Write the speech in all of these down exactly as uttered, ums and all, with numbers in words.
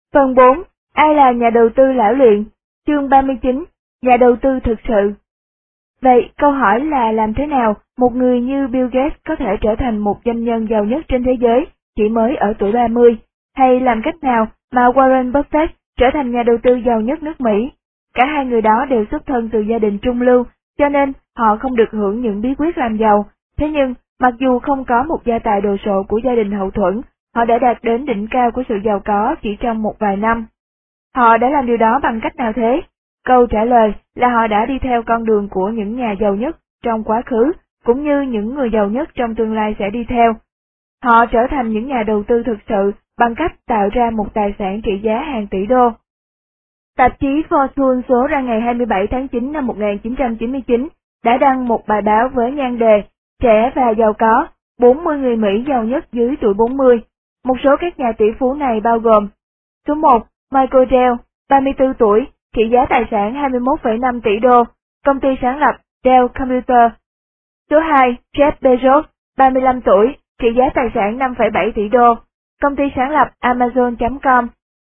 Phần bốn. Ai là nhà đầu tư lão luyện? Chương ba mươi chín. Nhà đầu tư thực sự. Vậy, câu hỏi là làm thế nào một người như Bill Gates có thể trở thành một doanh nhân giàu nhất trên thế giới chỉ mới ở tuổi ba mươi? Hay làm cách nào mà Warren Buffett trở thành nhà đầu tư giàu nhất nước Mỹ? Cả hai người đó đều xuất thân từ gia đình trung lưu, cho nên họ không được hưởng những bí quyết làm giàu. Thế nhưng, mặc dù không có một gia tài đồ sộ của gia đình hậu thuẫn, họ đã đạt đến đỉnh cao của sự giàu có chỉ trong một vài năm. Họ đã làm điều đó bằng cách nào thế? Câu trả lời là họ đã đi theo con đường của những nhà giàu nhất trong quá khứ, cũng như những người giàu nhất trong tương lai sẽ đi theo. Họ trở thành những nhà đầu tư thực sự bằng cách tạo ra một tài sản trị giá hàng tỷ đô. Tạp chí Fortune số ra ngày hai mươi bảy tháng chín năm một nghìn chín trăm chín mươi chín đã đăng một bài báo với nhan đề Trẻ và giàu có, bốn mươi người Mỹ giàu nhất dưới tuổi bốn mươi. Một số các nhà tỷ phú này bao gồm: Số một. Michael Dell, ba mươi tư tuổi, trị giá tài sản hai mươi mốt phẩy năm tỷ đô, công ty sáng lập Dell Computer. Số hai. Jeff Bezos, ba mươi lăm tuổi, trị giá tài sản năm phẩy bảy tỷ đô, công ty sáng lập Amazon chấm com.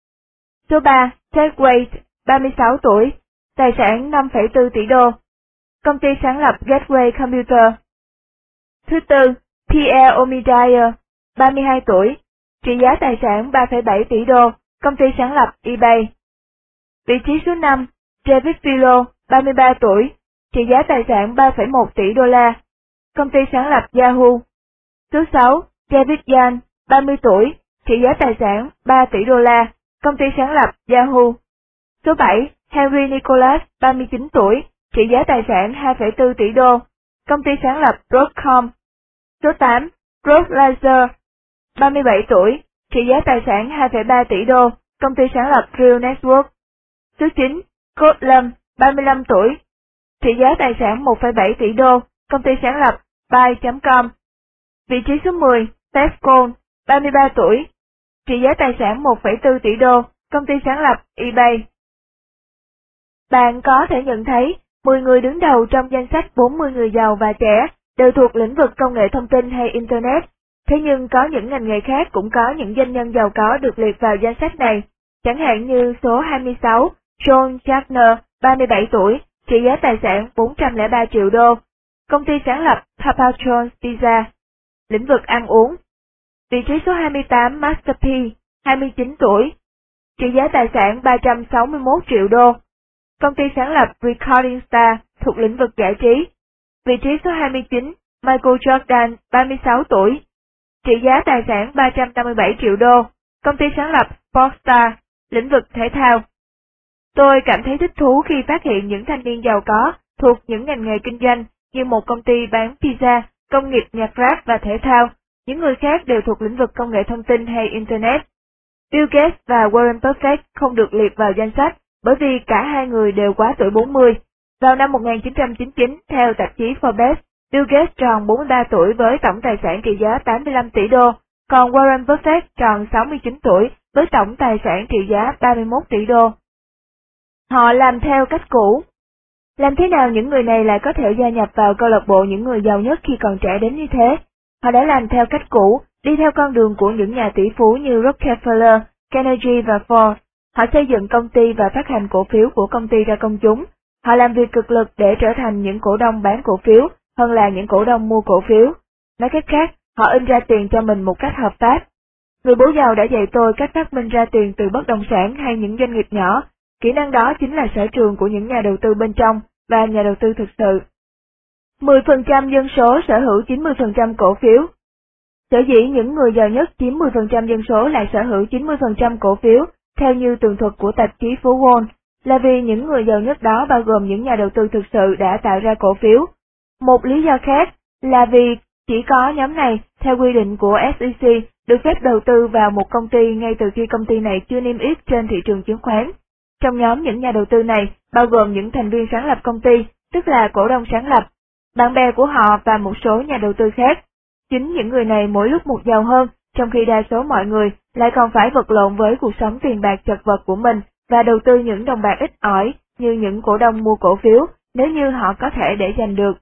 Số ba. Ted Wade, ba mươi sáu tuổi, tài sản năm phẩy bốn tỷ đô, công ty sáng lập Gateway Computer. Thứ tư. Pierre Omidyar, ba mươi hai tuổi, trị giá tài sản ba phẩy bảy tỷ đô, công ty sáng lập eBay. Vị trí số năm. David Filo, ba mươi ba tuổi, trị giá tài sản ba phẩy một tỷ đô la, công ty sáng lập Yahoo. Số sáu. David Yan, ba mươi tuổi, trị giá tài sản ba tỷ đô la, công ty sáng lập Yahoo. Số bảy. Henry Nicholas, ba mươi chín tuổi, trị giá tài sản hai phẩy bốn tỷ đô, công ty sáng lập Broadcom. Số tám. Rod Lazer, ba mươi bảy tuổi, trị giá tài sản hai phẩy ba tỷ đô, công ty sáng lập Real Network. Số chín. Code Lâm, ba mươi lăm tuổi, trị giá tài sản một phẩy bảy tỷ đô, công ty sáng lập Buy chấm com. Vị trí số mười. Seth Cohn, ba mươi ba tuổi, trị giá tài sản một phẩy bốn tỷ đô, công ty sáng lập eBay. Bạn có thể nhận thấy, mười người đứng đầu trong danh sách bốn mươi người giàu và trẻ đều thuộc lĩnh vực công nghệ thông tin hay Internet. Thế nhưng có những ngành nghề khác cũng có những doanh nhân giàu có được liệt vào danh sách này. Chẳng hạn như số hai mươi sáu, John Gardner, ba mươi bảy tuổi, trị giá tài sản bốn trăm lẻ ba triệu đô, công ty sáng lập Papa John's Pizza, lĩnh vực ăn uống. Vị trí số hai mươi tám, Master P, hai mươi chín tuổi, trị giá tài sản ba trăm sáu mươi mốt triệu đô, công ty sáng lập Recording Star thuộc lĩnh vực giải trí. Vị trí số hai mươi chín, Michael Jordan, ba mươi sáu tuổi, trị giá tài sản ba trăm năm mươi bảy triệu đô, công ty sáng lập Sportstar, lĩnh vực thể thao. Tôi cảm thấy thích thú khi phát hiện những thanh niên giàu có thuộc những ngành nghề kinh doanh như một công ty bán pizza, công nghiệp nhạc rap và thể thao. Những người khác đều thuộc lĩnh vực công nghệ thông tin hay Internet. Bill Gates và Warren Buffett không được liệt vào danh sách bởi vì cả hai người đều quá tuổi bốn mươi. Vào năm một nghìn chín trăm chín mươi chín, theo tạp chí Forbes, Bill Gates tròn bốn mươi ba tuổi với tổng tài sản trị giá tám mươi lăm tỷ đô, còn Warren Buffett tròn sáu mươi chín tuổi với tổng tài sản trị giá ba mươi mốt tỷ đô. Họ làm theo cách cũ. Làm thế nào những người này lại có thể gia nhập vào câu lạc bộ những người giàu nhất khi còn trẻ đến như thế? Họ đã làm theo cách cũ, đi theo con đường của những nhà tỷ phú như Rockefeller, Carnegie và Ford. Họ xây dựng công ty và phát hành cổ phiếu của công ty ra công chúng. Họ làm việc cực lực để trở thành những cổ đông bán cổ phiếu hơn là những cổ đông mua cổ phiếu. Nói cách khác, họ in ra tiền cho mình một cách hợp pháp. Người bố giàu đã dạy tôi cách phát minh ra tiền từ bất động sản hay những doanh nghiệp nhỏ. Kỹ năng đó chính là sở trường của những nhà đầu tư bên trong và nhà đầu tư thực sự. mười phần trăm dân số sở hữu chín mươi phần trăm cổ phiếu. Sở dĩ những người giàu nhất chiếm mười phần trăm dân số lại sở hữu chín mươi phần trăm cổ phiếu, theo như tường thuật của tạp chí Phú Wall, là vì những người giàu nhất đó bao gồm những nhà đầu tư thực sự đã tạo ra cổ phiếu. Một lý do khác là vì chỉ có nhóm này, theo quy định của ét e xê, được phép đầu tư vào một công ty ngay từ khi công ty này chưa niêm yết trên thị trường chứng khoán. Trong nhóm những nhà đầu tư này, bao gồm những thành viên sáng lập công ty, tức là cổ đông sáng lập, bạn bè của họ và một số nhà đầu tư khác. Chính những người này mỗi lúc một giàu hơn, trong khi đa số mọi người lại còn phải vật lộn với cuộc sống tiền bạc chật vật của mình và đầu tư những đồng bạc ít ỏi như những cổ đông mua cổ phiếu, nếu như họ có thể để giành được.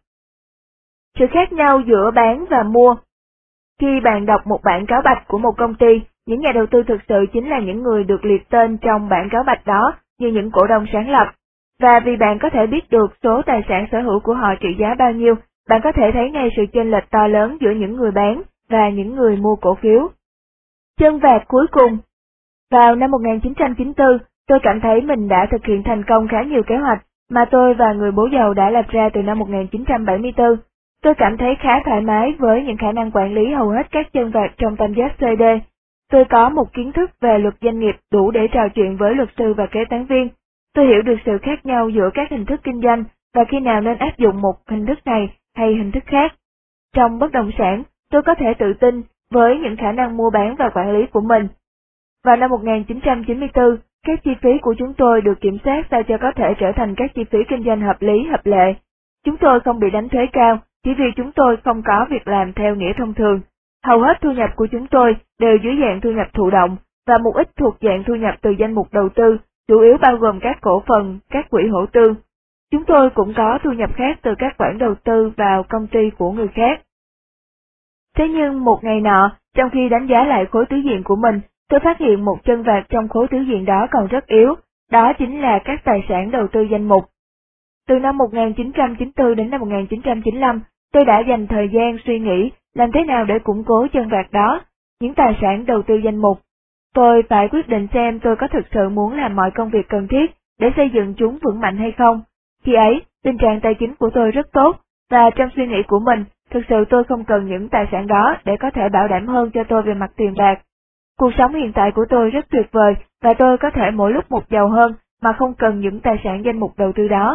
Sự khác nhau giữa bán và mua. Khi bạn đọc một bản cáo bạch của một công ty, những nhà đầu tư thực sự chính là những người được liệt tên trong bảng cáo bạch đó như những cổ đông sáng lập. Và vì bạn có thể biết được số tài sản sở hữu của họ trị giá bao nhiêu, bạn có thể thấy ngay sự chênh lệch to lớn giữa những người bán và những người mua cổ phiếu. Chân vạc cuối cùng. Vào năm một nghìn chín trăm chín mươi tư, tôi cảm thấy mình đã thực hiện thành công khá nhiều kế hoạch mà tôi và người bố giàu đã lập ra từ năm một nghìn chín trăm bảy mươi tư. Tôi cảm thấy khá thoải mái với những khả năng quản lý hầu hết các chân vạc trong tam giác xê đê. Tôi có một kiến thức về luật doanh nghiệp đủ để trò chuyện với luật sư và kế toán viên. Tôi hiểu được sự khác nhau giữa các hình thức kinh doanh và khi nào nên áp dụng một hình thức này hay hình thức khác. Trong bất động sản, tôi có thể tự tin với những khả năng mua bán và quản lý của mình. Vào năm một nghìn chín trăm chín mươi tư, các chi phí của chúng tôi được kiểm soát sao cho có thể trở thành các chi phí kinh doanh hợp lý, hợp lệ. Chúng tôi không bị đánh thuế cao, chỉ vì chúng tôi không có việc làm theo nghĩa thông thường. Hầu hết thu nhập của chúng tôi đều dưới dạng thu nhập thụ động, và một ít thuộc dạng thu nhập từ danh mục đầu tư, chủ yếu bao gồm các cổ phần, các quỹ hỗ tương. Chúng tôi cũng có thu nhập khác từ các khoản đầu tư vào công ty của người khác. Thế nhưng một ngày nọ, trong khi đánh giá lại khối tứ diện của mình, tôi phát hiện một chân vạc trong khối tứ diện đó còn rất yếu, đó chính là các tài sản đầu tư danh mục. Từ năm một nghìn chín trăm chín mươi tư đến năm một nghìn chín trăm chín mươi lăm, tôi đã dành thời gian suy nghĩ làm thế nào để củng cố chân vạc đó, những tài sản đầu tư danh mục. Tôi phải quyết định xem tôi có thực sự muốn làm mọi công việc cần thiết để xây dựng chúng vững mạnh hay không. Khi ấy, tình trạng tài chính của tôi rất tốt, và trong suy nghĩ của mình, thực sự tôi không cần những tài sản đó để có thể bảo đảm hơn cho tôi về mặt tiền bạc. Cuộc sống hiện tại của tôi rất tuyệt vời, và tôi có thể mỗi lúc một giàu hơn mà không cần những tài sản danh mục đầu tư đó.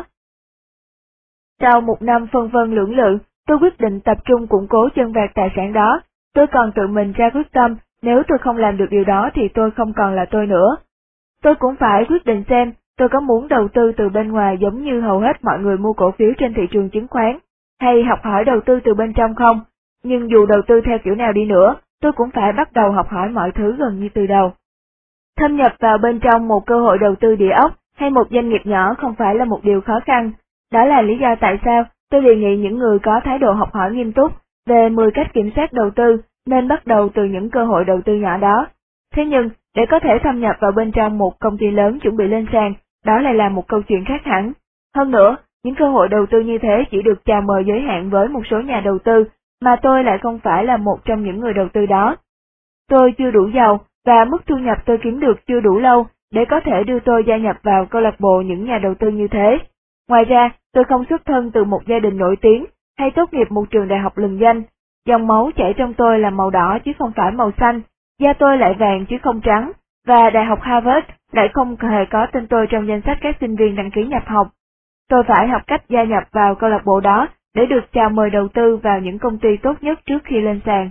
Sau một năm phân vân lưỡng lự, tôi quyết định tập trung củng cố chân vạc tài sản đó. Tôi còn tự mình ra quyết tâm, nếu tôi không làm được điều đó thì tôi không còn là tôi nữa. Tôi cũng phải quyết định xem tôi có muốn đầu tư từ bên ngoài giống như hầu hết mọi người mua cổ phiếu trên thị trường chứng khoán, hay học hỏi đầu tư từ bên trong không. Nhưng dù đầu tư theo kiểu nào đi nữa, tôi cũng phải bắt đầu học hỏi mọi thứ gần như từ đầu. Thâm nhập vào bên trong một cơ hội đầu tư địa ốc hay một doanh nghiệp nhỏ không phải là một điều khó khăn. Đó là lý do tại sao tôi đề nghị những người có thái độ học hỏi nghiêm túc về mười cách kiểm soát đầu tư nên bắt đầu từ những cơ hội đầu tư nhỏ đó. Thế nhưng, để có thể thâm nhập vào bên trong một công ty lớn chuẩn bị lên sàn, đó lại là một câu chuyện khác hẳn. Hơn nữa, những cơ hội đầu tư như thế chỉ được chào mời giới hạn với một số nhà đầu tư, mà tôi lại không phải là một trong những người đầu tư đó. Tôi chưa đủ giàu, và mức thu nhập tôi kiếm được chưa đủ lâu để có thể đưa tôi gia nhập vào câu lạc bộ những nhà đầu tư như thế. Ngoài ra, tôi không xuất thân từ một gia đình nổi tiếng, hay tốt nghiệp một trường đại học lừng danh. Dòng máu chảy trong tôi là màu đỏ chứ không phải màu xanh, da tôi lại vàng chứ không trắng, và Đại học Harvard lại không hề có tên tôi trong danh sách các sinh viên đăng ký nhập học. Tôi phải học cách gia nhập vào câu lạc bộ đó để được chào mời đầu tư vào những công ty tốt nhất trước khi lên sàn.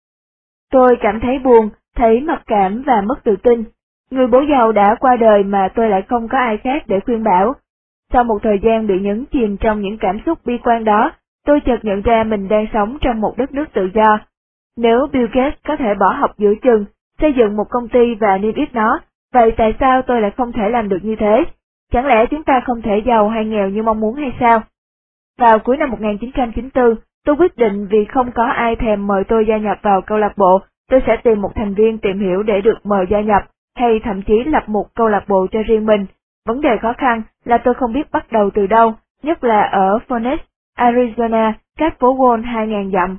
Tôi cảm thấy buồn, thấy mặc cảm và mất tự tin. Người bố giàu đã qua đời mà tôi lại không có ai khác để khuyên bảo. Sau một thời gian bị nhấn chìm trong những cảm xúc bi quan đó, tôi chợt nhận ra mình đang sống trong một đất nước tự do. Nếu Bill Gates có thể bỏ học giữa chừng, xây dựng một công ty và niêm yết nó, vậy tại sao tôi lại không thể làm được như thế? Chẳng lẽ chúng ta không thể giàu hay nghèo như mong muốn hay sao? Vào cuối năm một nghìn chín trăm chín mươi tư, tôi quyết định vì không có ai thèm mời tôi gia nhập vào câu lạc bộ, tôi sẽ tìm một thành viên tìm hiểu để được mời gia nhập, hay thậm chí lập một câu lạc bộ cho riêng mình. Vấn đề khó khăn là tôi không biết bắt đầu từ đâu, nhất là ở Phoenix, Arizona, cách phố Wall hai nghìn dặm.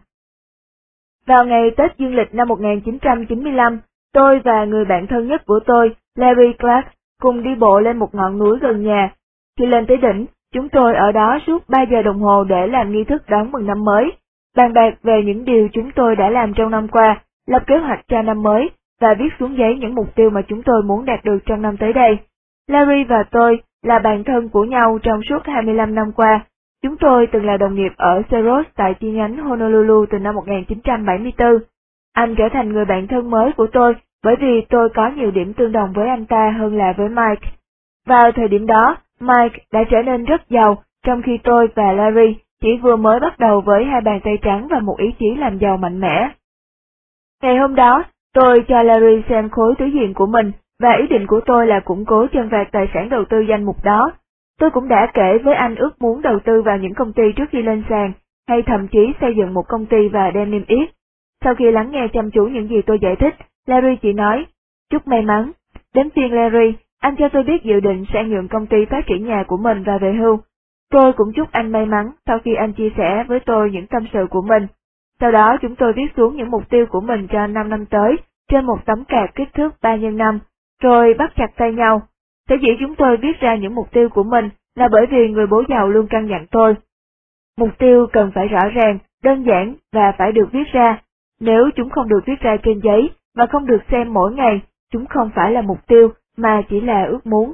Vào ngày Tết Dương lịch năm một nghìn chín trăm chín mươi lăm, tôi và người bạn thân nhất của tôi, Larry Clark, cùng đi bộ lên một ngọn núi gần nhà. Khi lên tới đỉnh, chúng tôi ở đó suốt ba giờ đồng hồ để làm nghi thức đón mừng năm mới, bàn bạc về những điều chúng tôi đã làm trong năm qua, lập kế hoạch cho năm mới, và viết xuống giấy những mục tiêu mà chúng tôi muốn đạt được trong năm tới đây. Larry và tôi là bạn thân của nhau trong suốt hai mươi lăm năm qua. Chúng tôi từng là đồng nghiệp ở Xerox tại chi nhánh Honolulu từ năm một nghìn chín trăm bảy mươi tư. Anh trở thành người bạn thân mới của tôi bởi vì tôi có nhiều điểm tương đồng với anh ta hơn là với Mike. Vào thời điểm đó, Mike đã trở nên rất giàu, trong khi tôi và Larry chỉ vừa mới bắt đầu với hai bàn tay trắng và một ý chí làm giàu mạnh mẽ. Ngày hôm đó, tôi cho Larry xem khối tứ diện của mình, và ý định của tôi là củng cố chân vạc tài sản đầu tư danh mục đó. Tôi cũng đã kể với anh ước muốn đầu tư vào những công ty trước khi lên sàn, hay thậm chí xây dựng một công ty và đem niêm yết. Sau khi lắng nghe chăm chú những gì tôi giải thích, Larry chỉ nói, chúc may mắn. Đến phiên Larry, anh cho tôi biết dự định sẽ nhượng công ty phát triển nhà của mình và về hưu. Tôi cũng chúc anh may mắn sau khi anh chia sẻ với tôi những tâm sự của mình. Sau đó chúng tôi viết xuống những mục tiêu của mình cho năm năm tới trên một tấm card kích thước ba nhân năm, rồi bắt chặt tay nhau. Sở dĩ chúng tôi viết ra những mục tiêu của mình là bởi vì người bố giàu luôn căn dặn tôi. Mục tiêu cần phải rõ ràng, đơn giản và phải được viết ra. Nếu chúng không được viết ra trên giấy và không được xem mỗi ngày, chúng không phải là mục tiêu mà chỉ là ước muốn.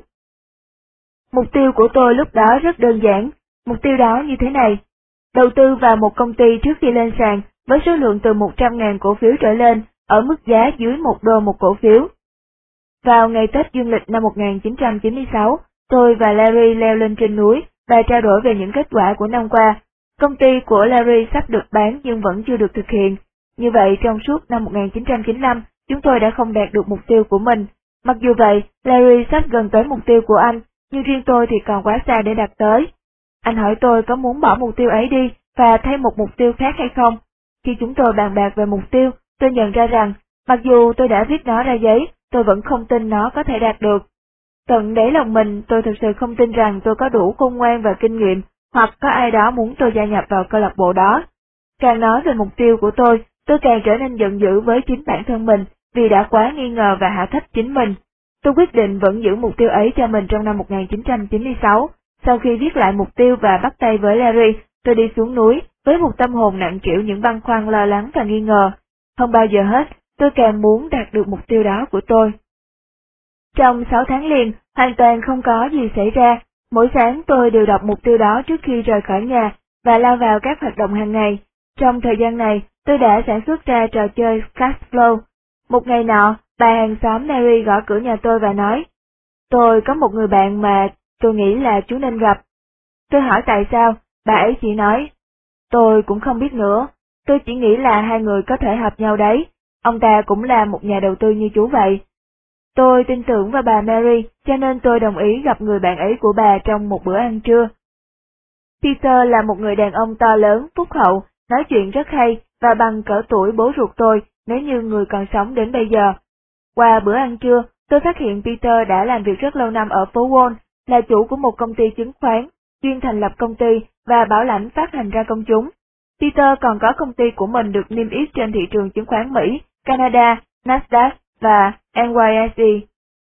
Mục tiêu của tôi lúc đó rất đơn giản, mục tiêu đó như thế này. Đầu tư vào một công ty trước khi lên sàn với số lượng từ một trăm nghìn cổ phiếu trở lên ở mức giá dưới một đô một cổ phiếu. Vào ngày Tết dương lịch năm một nghìn chín trăm chín mươi sáu, tôi và Larry leo lên trên núi và trao đổi về những kết quả của năm qua. Công ty của Larry sắp được bán nhưng vẫn chưa được thực hiện. Như vậy trong suốt năm một nghìn chín trăm chín mươi lăm, chúng tôi đã không đạt được mục tiêu của mình. Mặc dù vậy, Larry sắp gần tới mục tiêu của anh, nhưng riêng tôi thì còn quá xa để đạt tới. Anh hỏi tôi có muốn bỏ mục tiêu ấy đi và thay một mục tiêu khác hay không. Khi chúng tôi bàn bạc về mục tiêu, tôi nhận ra rằng, mặc dù tôi đã viết nó ra giấy, tôi vẫn không tin nó có thể đạt được. Tận đáy lòng mình, tôi thực sự không tin rằng tôi có đủ khôn ngoan và kinh nghiệm, hoặc có ai đó muốn tôi gia nhập vào câu lạc bộ đó. Càng nói về mục tiêu của tôi, tôi càng trở nên giận dữ với chính bản thân mình, vì đã quá nghi ngờ và hạ thấp chính mình. Tôi quyết định vẫn giữ mục tiêu ấy cho mình trong năm một nghìn chín trăm chín mươi sáu. Sau khi viết lại mục tiêu và bắt tay với Larry, tôi đi xuống núi, với một tâm hồn nặng trĩu những băn khoăn lo lắng và nghi ngờ. Không bao giờ hết, tôi càng muốn đạt được mục tiêu đó của tôi. Trong sáu tháng liền, hoàn toàn không có gì xảy ra. Mỗi sáng tôi đều đọc mục tiêu đó trước khi rời khỏi nhà và lao vào các hoạt động hàng ngày. Trong thời gian này, tôi đã sản xuất ra trò chơi Cashflow. Một ngày nọ, bà hàng xóm Mary gõ cửa nhà tôi và nói, tôi có một người bạn mà tôi nghĩ là chú nên gặp. Tôi hỏi tại sao, bà ấy chỉ nói, tôi cũng không biết nữa, tôi chỉ nghĩ là hai người có thể hợp nhau đấy, ông ta cũng là một nhà đầu tư như chú vậy. Tôi tin tưởng vào bà Mary, cho nên tôi đồng ý gặp người bạn ấy của bà trong một bữa ăn trưa. Peter là một người đàn ông to lớn, phúc hậu, nói chuyện rất hay và bằng cỡ tuổi bố ruột tôi nếu như người còn sống đến bây giờ. Qua bữa ăn trưa, tôi phát hiện Peter đã làm việc rất lâu năm ở phố Wall, là chủ của một công ty chứng khoán, chuyên thành lập công ty và bảo lãnh phát hành ra công chúng. Peter còn có công ty của mình được niêm yết trên thị trường chứng khoán Mỹ, Canada, Nasdaq và en y ét e.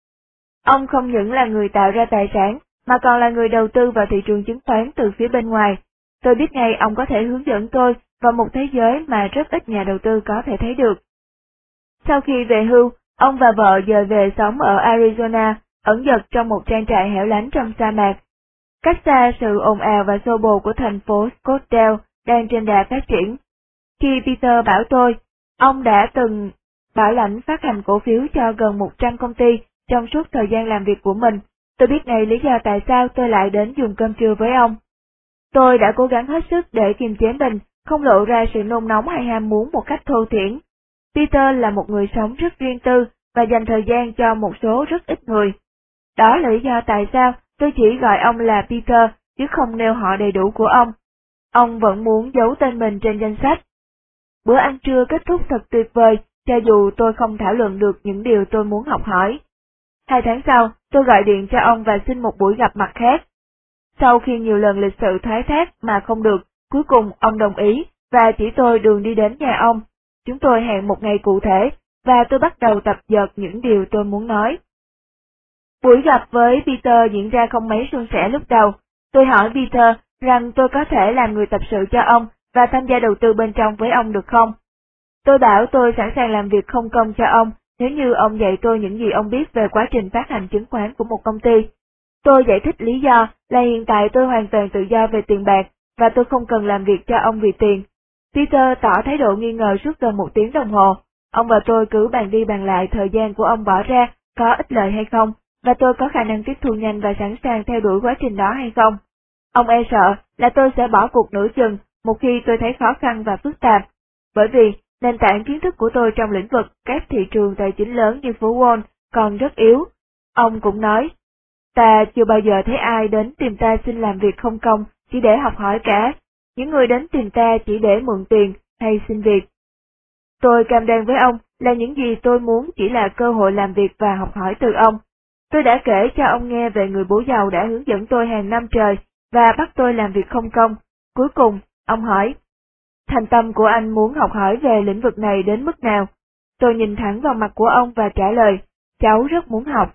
Ông không những là người tạo ra tài sản, mà còn là người đầu tư vào thị trường chứng khoán từ phía bên ngoài. Tôi biết ngay ông có thể hướng dẫn tôi vào một thế giới mà rất ít nhà đầu tư có thể thấy được. Sau khi về hưu, ông và vợ dời về sống ở Arizona, ẩn dật trong một trang trại hẻo lánh trong sa mạc, cách xa sự ồn ào và xô bồ của thành phố Scottsdale đang trên đà phát triển. Khi Peter bảo tôi, ông đã từng bảo lãnh phát hành cổ phiếu cho gần một trăm công ty trong suốt thời gian làm việc của mình, tôi biết ngay lý do tại sao tôi lại đến dùng cơm trưa với ông. Tôi đã cố gắng hết sức để kiềm chế mình, không lộ ra sự nôn nóng hay ham muốn một cách thô thiển. Peter là một người sống rất riêng tư và dành thời gian cho một số rất ít người. Đó là lý do tại sao tôi chỉ gọi ông là Peter, chứ không nêu họ đầy đủ của ông. Ông vẫn muốn giấu tên mình trên danh sách. Bữa ăn trưa kết thúc thật tuyệt vời, cho dù tôi không thảo luận được những điều tôi muốn học hỏi. Hai tháng sau, tôi gọi điện cho ông và xin một buổi gặp mặt khác. Sau khi nhiều lần lịch sự thoái thác mà không được, cuối cùng ông đồng ý và chỉ tôi đường đi đến nhà ông. Chúng tôi hẹn một ngày cụ thể, và tôi bắt đầu tập dượt những điều tôi muốn nói. Buổi gặp với Peter diễn ra không mấy suôn sẻ lúc đầu. Tôi hỏi Peter rằng tôi có thể làm người tập sự cho ông và tham gia đầu tư bên trong với ông được không? Tôi bảo tôi sẵn sàng làm việc không công cho ông nếu như ông dạy tôi những gì ông biết về quá trình phát hành chứng khoán của một công ty. Tôi giải thích lý do là hiện tại tôi hoàn toàn tự do về tiền bạc và tôi không cần làm việc cho ông vì tiền. Peter tỏ thái độ nghi ngờ suốt gần một tiếng đồng hồ. Ông và tôi cứ bàn đi bàn lại thời gian của ông bỏ ra có ích lợi hay không, và tôi có khả năng tiếp thu nhanh và sẵn sàng theo đuổi quá trình đó hay không. Ông e sợ là tôi sẽ bỏ cuộc nửa chừng một khi tôi thấy khó khăn và phức tạp, bởi vì nền tảng kiến thức của tôi trong lĩnh vực các thị trường tài chính lớn như phố Wall còn rất yếu. Ông cũng nói, ta chưa bao giờ thấy ai đến tìm ta xin làm việc không công chỉ để học hỏi cả, những người đến tìm ta chỉ để mượn tiền hay xin việc. Tôi cam đoan với ông là những gì tôi muốn chỉ là cơ hội làm việc và học hỏi từ ông. Tôi đã kể cho ông nghe về người bố giàu đã hướng dẫn tôi hàng năm trời và bắt tôi làm việc không công. Cuối cùng, ông hỏi, thành tâm của anh muốn học hỏi về lĩnh vực này đến mức nào? Tôi nhìn thẳng vào mặt của ông và trả lời, cháu rất muốn học.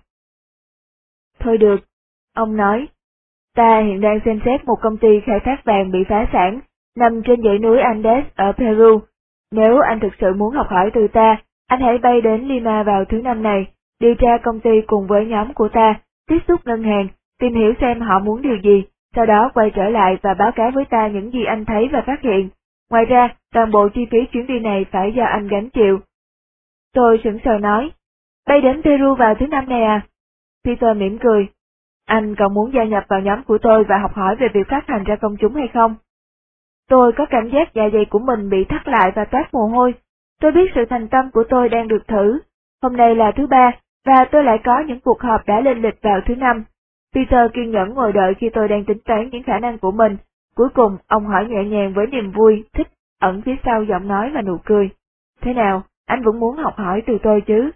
Thôi được, ông nói, ta hiện đang xem xét một công ty khai thác vàng bị phá sản, nằm trên dãy núi Andes ở Peru. Nếu anh thực sự muốn học hỏi từ ta, anh hãy bay đến Lima vào thứ năm này, điều tra công ty cùng với nhóm của ta, tiếp xúc ngân hàng, tìm hiểu xem họ muốn điều gì, sau đó quay trở lại và báo cáo với ta những gì anh thấy và phát hiện. Ngoài ra, toàn bộ chi phí chuyến đi này phải do anh gánh chịu. Tôi sững sờ nói, bay đến Peru vào thứ năm này à? Peter mỉm cười, anh còn muốn gia nhập vào nhóm của tôi và học hỏi về việc phát hành ra công chúng hay không? Tôi có cảm giác dạ dày của mình bị thắt lại và toát mồ hôi. Tôi biết sự thành tâm của tôi đang được thử. Hôm nay là thứ ba, và tôi lại có những cuộc họp đã lên lịch vào thứ năm. Peter kiên nhẫn ngồi đợi khi tôi đang tính toán những khả năng của mình. Cuối cùng, ông hỏi nhẹ nhàng với niềm vui, thích, ẩn phía sau giọng nói và nụ cười. Thế nào, anh vẫn muốn học hỏi từ tôi chứ?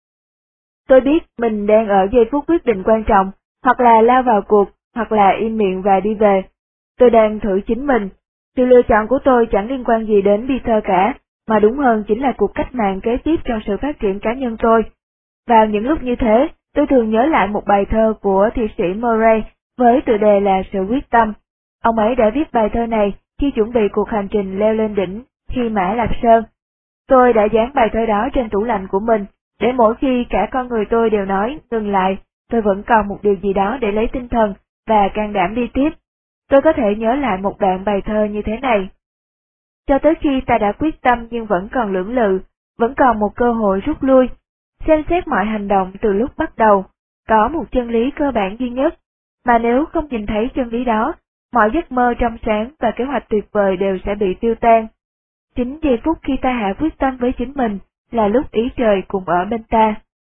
Tôi biết mình đang ở giây phút quyết định quan trọng, hoặc là lao vào cuộc, hoặc là im miệng và đi về. Tôi đang thử chính mình. Sự lựa chọn của tôi chẳng liên quan gì đến Peter cả, mà đúng hơn chính là cuộc cách mạng kế tiếp trong sự phát triển cá nhân tôi. Vào những lúc như thế, tôi thường nhớ lại một bài thơ của thi sĩ Murray với tựa đề là Sự quyết tâm. Ông ấy đã viết bài thơ này khi chuẩn bị cuộc hành trình leo lên đỉnh Hy Mã Lạp Sơn. Tôi đã dán bài thơ đó trên tủ lạnh của mình, để mỗi khi cả con người tôi đều nói ngừng lại, tôi vẫn còn một điều gì đó để lấy tinh thần và can đảm đi tiếp. Tôi có thể nhớ lại một đoạn bài thơ như thế này. Cho tới khi ta đã quyết tâm nhưng vẫn còn lưỡng lự, vẫn còn một cơ hội rút lui, xem xét mọi hành động từ lúc bắt đầu, có một chân lý cơ bản duy nhất, mà nếu không nhìn thấy chân lý đó, mọi giấc mơ trong sáng và kế hoạch tuyệt vời đều sẽ bị tiêu tan. Chính giây phút khi ta hạ quyết tâm với chính mình, là lúc ý trời cùng ở bên ta.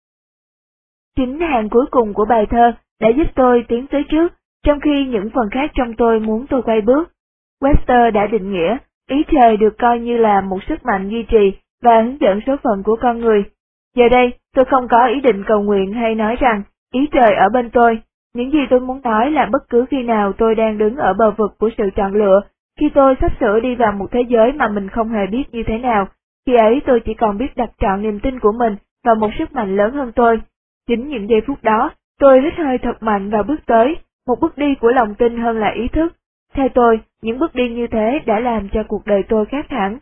Chính hàng cuối cùng của bài thơ đã giúp tôi tiến tới trước, trong khi những phần khác trong tôi muốn tôi quay bước. Webster đã định nghĩa, ý trời được coi như là một sức mạnh duy trì và hướng dẫn số phận của con người. Giờ đây, tôi không có ý định cầu nguyện hay nói rằng, ý trời ở bên tôi. Những gì tôi muốn nói là bất cứ khi nào tôi đang đứng ở bờ vực của sự chọn lựa, khi tôi sắp sửa đi vào một thế giới mà mình không hề biết như thế nào, khi ấy tôi chỉ còn biết đặt trọn niềm tin của mình vào một sức mạnh lớn hơn tôi. Chính những giây phút đó, tôi hít hơi thật mạnh và bước tới, một bước đi của lòng tin hơn là ý thức. Theo tôi, những bước đi như thế đã làm cho cuộc đời tôi khác hẳn.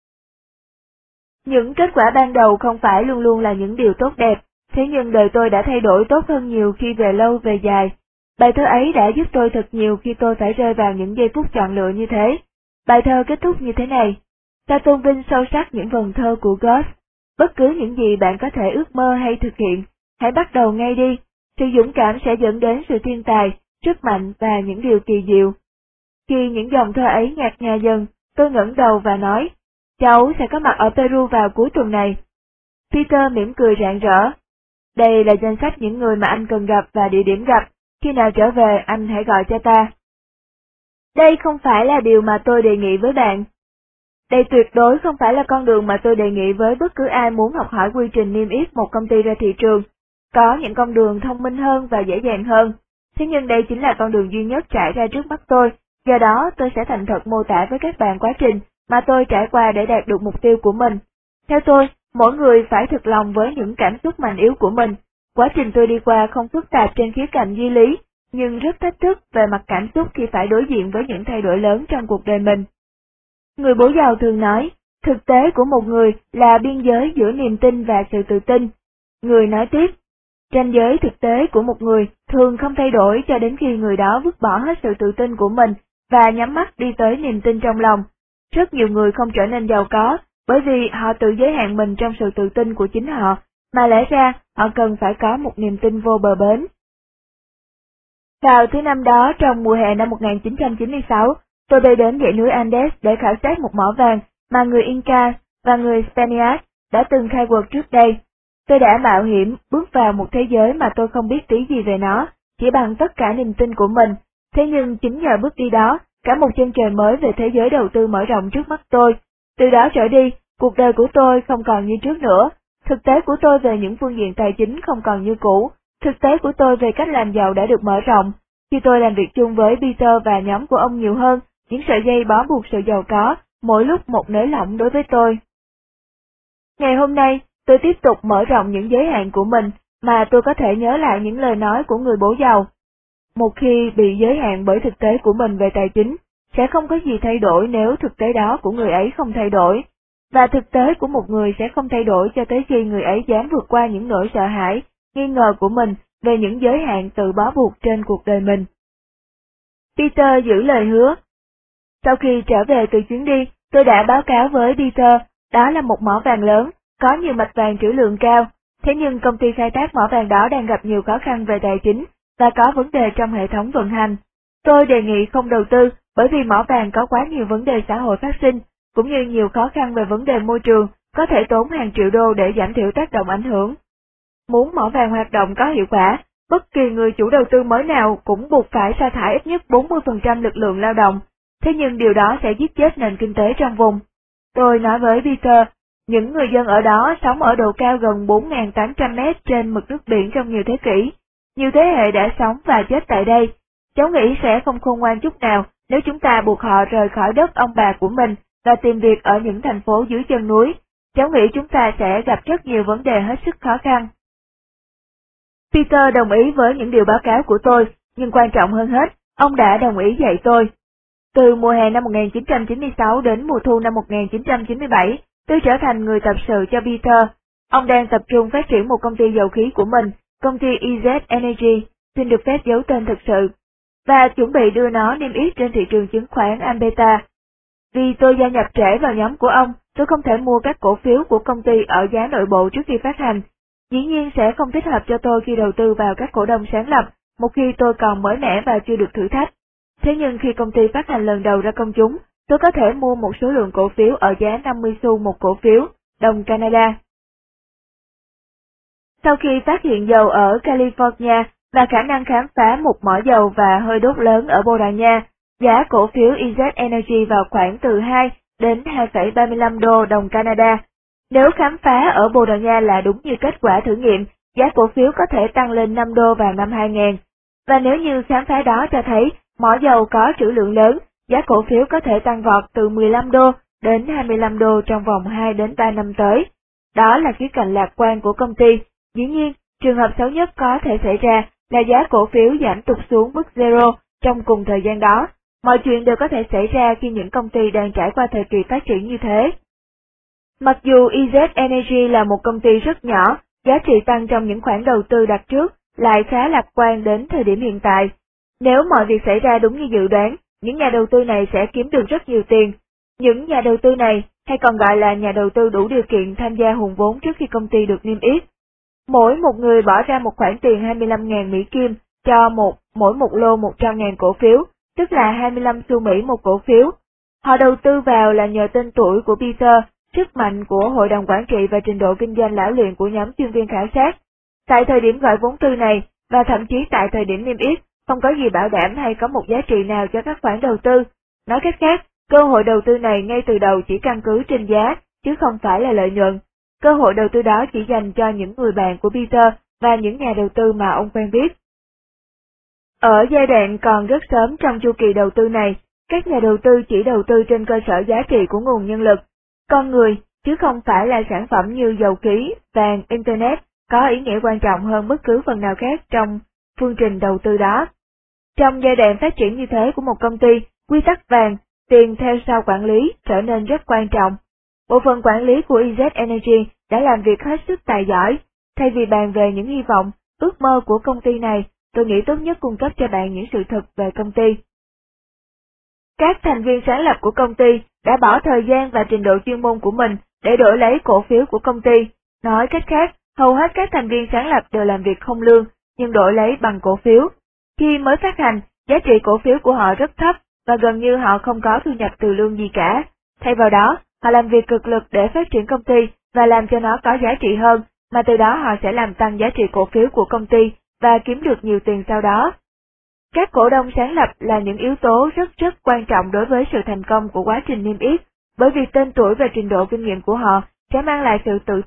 Những kết quả ban đầu không phải luôn luôn là những điều tốt đẹp, thế nhưng đời tôi đã thay đổi tốt hơn nhiều khi về lâu về dài. Bài thơ ấy đã giúp tôi thật nhiều khi tôi phải rơi vào những giây phút chọn lựa như thế. Bài thơ kết thúc như thế này. Ta tôn vinh sâu sắc những vần thơ của Goethe. Bất cứ những gì bạn có thể ước mơ hay thực hiện, hãy bắt đầu ngay đi. Sự dũng cảm sẽ dẫn đến sự thiên tài, sức mạnh và những điều kỳ diệu. Khi những dòng thơ ấy nhạt nhòa dần, tôi ngẩng đầu và nói, cháu sẽ có mặt ở Peru vào cuối tuần này. Peter mỉm cười rạng rỡ. Đây là danh sách những người mà anh cần gặp và địa điểm gặp. Khi nào trở về anh hãy gọi cho ta. Đây không phải là điều mà tôi đề nghị với bạn. Đây tuyệt đối không phải là con đường mà tôi đề nghị với bất cứ ai muốn học hỏi quy trình niêm yết một công ty ra thị trường. Có những con đường thông minh hơn và dễ dàng hơn. Thế nhưng đây chính là con đường duy nhất trải ra trước mắt tôi, do đó tôi sẽ thành thật mô tả với các bạn quá trình mà tôi trải qua để đạt được mục tiêu của mình. Theo tôi, mỗi người phải thực lòng với những cảm xúc mạnh yếu của mình. Quá trình tôi đi qua không phức tạp trên khía cạnh duy lý, nhưng rất thách thức về mặt cảm xúc khi phải đối diện với những thay đổi lớn trong cuộc đời mình. Người bố giàu thường nói, thực tế của một người là biên giới giữa niềm tin và sự tự tin. Người nói tiếp, ranh giới thực tế của một người thường không thay đổi cho đến khi người đó vứt bỏ hết sự tự tin của mình và nhắm mắt đi tới niềm tin trong lòng. Rất nhiều người không trở nên giàu có bởi vì họ tự giới hạn mình trong sự tự tin của chính họ, mà lẽ ra họ cần phải có một niềm tin vô bờ bến. Vào thứ năm đó trong mùa hè năm một nghìn chín trăm chín mươi sáu, tôi bay đến dãy núi Andes để khảo sát một mỏ vàng mà người Inca và người Spaniard đã từng khai quật trước đây. Tôi đã mạo hiểm bước vào một thế giới mà tôi không biết tí gì về nó, chỉ bằng tất cả niềm tin của mình. Thế nhưng chính nhờ bước đi đó, cả một chân trời mới về thế giới đầu tư mở rộng trước mắt tôi. Từ đó trở đi, cuộc đời của tôi không còn như trước nữa, Thực tế của tôi về những phương diện tài chính không còn như cũ, thực tế của tôi về cách làm giàu đã được mở rộng. Khi tôi làm việc chung với Peter và nhóm của ông nhiều hơn, những sợi dây bó buộc sự giàu có, mỗi lúc một nới lỏng đối với tôi. Ngày hôm nay, tôi tiếp tục mở rộng những giới hạn của mình, mà tôi có thể nhớ lại những lời nói của người bố giàu. Một khi bị giới hạn bởi thực tế của mình về tài chính, sẽ không có gì thay đổi nếu thực tế đó của người ấy không thay đổi, và thực tế của một người sẽ không thay đổi cho tới khi người ấy dám vượt qua những nỗi sợ hãi, nghi ngờ của mình về những giới hạn tự bó buộc trên cuộc đời mình. Peter giữ lời hứa. Sau khi trở về từ chuyến đi, tôi đã báo cáo với Peter, đó là một mỏ vàng lớn, có nhiều mạch vàng trữ lượng cao, thế nhưng công ty khai thác mỏ vàng đó đang gặp nhiều khó khăn về tài chính, và có vấn đề trong hệ thống vận hành. Tôi đề nghị không đầu tư, bởi vì mỏ vàng có quá nhiều vấn đề xã hội phát sinh, cũng như nhiều khó khăn về vấn đề môi trường, có thể tốn hàng triệu đô để giảm thiểu tác động ảnh hưởng. Muốn mỏ vàng hoạt động có hiệu quả, bất kỳ người chủ đầu tư mới nào cũng buộc phải sa thải ít nhất bốn mươi phần trăm lực lượng lao động, thế nhưng điều đó sẽ giết chết nền kinh tế trong vùng. Tôi nói với Peter, những người dân ở đó sống ở độ cao gần bốn nghìn tám trăm mét trên mực nước biển trong nhiều thế kỷ. Nhiều thế hệ đã sống và chết tại đây. Cháu nghĩ sẽ không khôn ngoan chút nào nếu chúng ta buộc họ rời khỏi đất ông bà của mình và tìm việc ở những thành phố dưới chân núi. Cháu nghĩ chúng ta sẽ gặp rất nhiều vấn đề hết sức khó khăn. Peter đồng ý với những điều báo cáo của tôi, nhưng quan trọng hơn hết, ông đã đồng ý dạy tôi. Từ mùa hè năm một nghìn chín trăm chín mươi sáu đến mùa thu năm một nghìn chín trăm chín mươi bảy, tôi trở thành người tập sự cho Peter. Ông đang tập trung phát triển một công ty dầu khí của mình, công ty e zét Energy, xin được phép giấu tên thực sự, và chuẩn bị đưa nó niêm yết trên thị trường chứng khoán Ambeta. Vì tôi gia nhập trễ vào nhóm của ông, tôi không thể mua các cổ phiếu của công ty ở giá nội bộ trước khi phát hành. Dĩ nhiên sẽ không thích hợp cho tôi khi đầu tư vào các cổ đông sáng lập, một khi tôi còn mới mẻ và chưa được thử thách. Thế nhưng khi công ty phát hành lần đầu ra công chúng, tôi có thể mua một số lượng cổ phiếu ở giá năm mươi xu một cổ phiếu, đồng Canada. Sau khi phát hiện dầu ở California và khả năng khám phá một mỏ dầu và hơi đốt lớn ở Bồ Đào Nha, giá cổ phiếu e zét Energy vào khoảng từ hai đến hai phẩy ba mươi lăm đô đồng Canada. Nếu khám phá ở Bồ Đào Nha là đúng như kết quả thử nghiệm, giá cổ phiếu có thể tăng lên năm đô vào năm hai nghìn. Và nếu như khám phá đó cho thấy mỏ dầu có trữ lượng lớn, giá cổ phiếu có thể tăng vọt từ mười lăm đô đến hai mươi lăm đô trong vòng hai đến ba năm tới. Đó là khía cạnh lạc quan của công ty. Dĩ nhiên, trường hợp xấu nhất có thể xảy ra là giá cổ phiếu giảm tụt xuống mức zero trong cùng thời gian đó. Mọi chuyện đều có thể xảy ra khi những công ty đang trải qua thời kỳ phát triển như thế. Mặc dù e zét Energy là một công ty rất nhỏ, giá trị tăng trong những khoản đầu tư đặt trước lại khá lạc quan đến thời điểm hiện tại. Nếu mọi việc xảy ra đúng như dự đoán, những nhà đầu tư này sẽ kiếm được rất nhiều tiền. Những nhà đầu tư này, hay còn gọi là nhà đầu tư đủ điều kiện tham gia hùn vốn trước khi công ty được niêm yết. Mỗi một người bỏ ra một khoản tiền hai mươi lăm nghìn Mỹ Kim cho một mỗi một lô một trăm nghìn cổ phiếu, tức là hai mươi lăm xu Mỹ một cổ phiếu. Họ đầu tư vào là nhờ tên tuổi của Peter, sức mạnh của hội đồng quản trị và trình độ kinh doanh lão luyện của nhóm chuyên viên khảo sát. Tại thời điểm gọi vốn tư này, và thậm chí tại thời điểm niêm yết, không có gì bảo đảm hay có một giá trị nào cho các khoản đầu tư. Nói cách khác, cơ hội đầu tư này ngay từ đầu chỉ căn cứ trên giá, chứ không phải là lợi nhuận. Cơ hội đầu tư đó chỉ dành cho những người bạn của Peter và những nhà đầu tư mà ông quen biết. Ở giai đoạn còn rất sớm trong chu kỳ đầu tư này, các nhà đầu tư chỉ đầu tư trên cơ sở giá trị của nguồn nhân lực, con người, chứ không phải là sản phẩm như dầu khí, vàng, Internet, có ý nghĩa quan trọng hơn bất cứ phần nào khác trong phương trình đầu tư đó. Trong giai đoạn phát triển như thế của một công ty, quy tắc vàng, tiền theo sau quản lý trở nên rất quan trọng. Bộ phận quản lý của e zét Energy đã làm việc hết sức tài giỏi. Thay vì bàn về những hy vọng, ước mơ của công ty này, tôi nghĩ tốt nhất cung cấp cho bạn những sự thật về công ty. Các thành viên sáng lập của công ty đã bỏ thời gian và trình độ chuyên môn của mình để đổi lấy cổ phiếu của công ty. Nói cách khác, hầu hết các thành viên sáng lập đều làm việc không lương, nhưng đổi lấy bằng cổ phiếu. Khi mới phát hành, giá trị cổ phiếu của họ rất thấp và gần như họ không có thu nhập từ lương gì cả. Thay vào đó, họ làm việc cực lực để phát triển công ty và làm cho nó có giá trị hơn, mà từ đó họ sẽ làm tăng giá trị cổ phiếu của công ty và kiếm được nhiều tiền sau đó. Các cổ đông sáng lập là những yếu tố rất rất quan trọng đối với sự thành công của quá trình niêm yết, bởi vì tên tuổi và trình độ kinh nghiệm của họ sẽ mang lại sự tự tin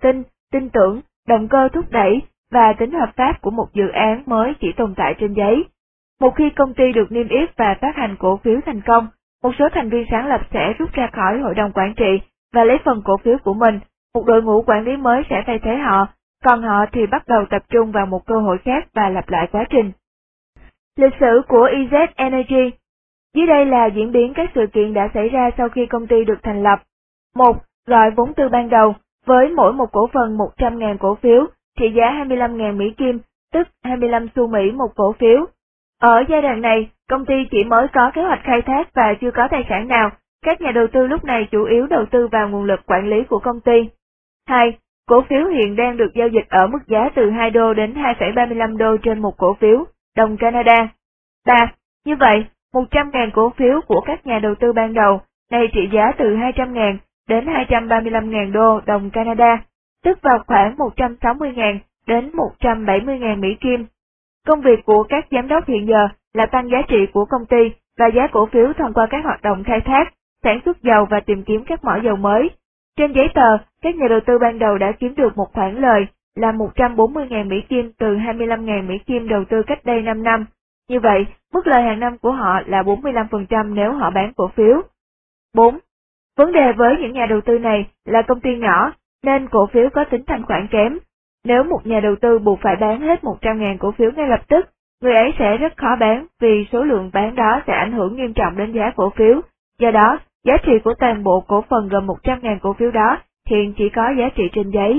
tin tưởng, động cơ thúc đẩy và tính hợp pháp của một dự án mới chỉ tồn tại trên giấy. Một khi công ty được niêm yết và phát hành cổ phiếu thành công, một số thành viên sáng lập sẽ rút ra khỏi hội đồng quản trị và lấy phần cổ phiếu của mình, một đội ngũ quản lý mới sẽ thay thế họ, còn họ thì bắt đầu tập trung vào một cơ hội khác và lặp lại quá trình. Lịch sử của e zét Energy. Dưới đây là diễn biến các sự kiện đã xảy ra sau khi công ty được thành lập. một. Gọi vốn tư ban đầu, với mỗi một cổ phần một trăm nghìn cổ phiếu, trị giá hai mươi lăm nghìn Mỹ Kim, tức hai mươi lăm xu Mỹ một cổ phiếu. Ở giai đoạn này, công ty chỉ mới có kế hoạch khai thác và chưa có tài sản nào, các nhà đầu tư lúc này chủ yếu đầu tư vào nguồn lực quản lý của công ty. hai. Cổ phiếu hiện đang được giao dịch ở mức giá từ hai đô đến hai phẩy ba mươi lăm đô trên một cổ phiếu, đồng Canada. ba. Như vậy, một trăm nghìn cổ phiếu của các nhà đầu tư ban đầu, này trị giá từ hai trăm nghìn đến hai trăm ba mươi lăm nghìn đô đồng Canada, tức vào khoảng một trăm sáu mươi nghìn đến một trăm bảy mươi nghìn Mỹ Kim. Công việc của các giám đốc hiện giờ là tăng giá trị của công ty và giá cổ phiếu thông qua các hoạt động khai thác, sản xuất dầu và tìm kiếm các mỏ dầu mới. Trên giấy tờ, các nhà đầu tư ban đầu đã kiếm được một khoản lời là một trăm bốn mươi nghìn Mỹ Kim từ hai mươi lăm nghìn Mỹ Kim đầu tư cách đây năm năm. Như vậy, mức lời hàng năm của họ là bốn mươi lăm phần trăm nếu họ bán cổ phiếu. bốn. Vấn đề với những nhà đầu tư này là công ty nhỏ, nên cổ phiếu có tính thanh khoản kém. Nếu một nhà đầu tư buộc phải bán hết một trăm nghìn cổ phiếu ngay lập tức, người ấy sẽ rất khó bán vì số lượng bán đó sẽ ảnh hưởng nghiêm trọng đến giá cổ phiếu. Do đó, giá trị của toàn bộ cổ phần gồm một trăm nghìn cổ phiếu đó hiện chỉ có giá trị trên giấy.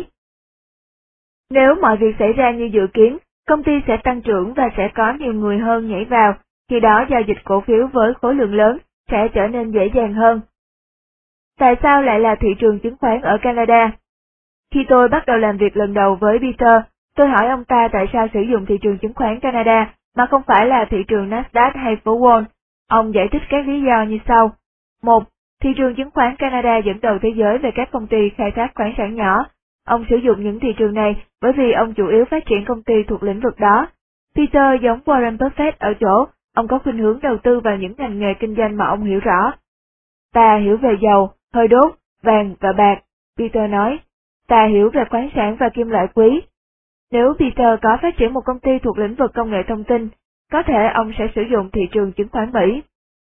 Nếu mọi việc xảy ra như dự kiến, công ty sẽ tăng trưởng và sẽ có nhiều người hơn nhảy vào, khi đó giao dịch cổ phiếu với khối lượng lớn sẽ trở nên dễ dàng hơn. Tại sao lại là thị trường chứng khoán ở Canada? Khi tôi bắt đầu làm việc lần đầu với Peter, tôi hỏi ông ta tại sao sử dụng thị trường chứng khoán Canada mà không phải là thị trường Nasdaq hay phố Wall. Ông giải thích các lý do như sau. một. Thị trường chứng khoán Canada dẫn đầu thế giới về các công ty khai thác khoáng sản nhỏ. Ông sử dụng những thị trường này bởi vì ông chủ yếu phát triển công ty thuộc lĩnh vực đó. Peter giống Warren Buffett ở chỗ, ông có khuynh hướng đầu tư vào những ngành nghề kinh doanh mà ông hiểu rõ. Ta hiểu về dầu, hơi đốt, vàng và bạc, Peter nói. Ta hiểu về khoáng sản và kim loại quý. Nếu Peter có phát triển một công ty thuộc lĩnh vực công nghệ thông tin, có thể ông sẽ sử dụng thị trường chứng khoán Mỹ.